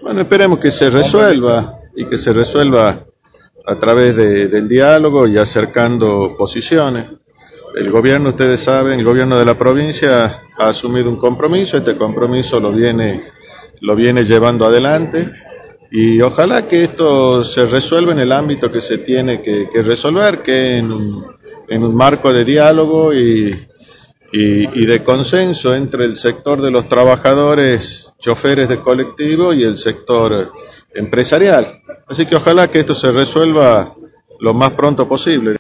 Bueno, esperemos que se resuelva y que se resuelva a través del diálogo y acercando posiciones. El gobierno, ustedes saben, el gobierno de la provincia ha asumido un compromiso, este compromiso lo viene llevando adelante y ojalá que esto se resuelva en el ámbito que se tiene que resolver, que en un marco de diálogo y de consenso entre el sector de los trabajadores, choferes de colectivo y el sector empresarial. Así que ojalá que esto se resuelva lo más pronto posible.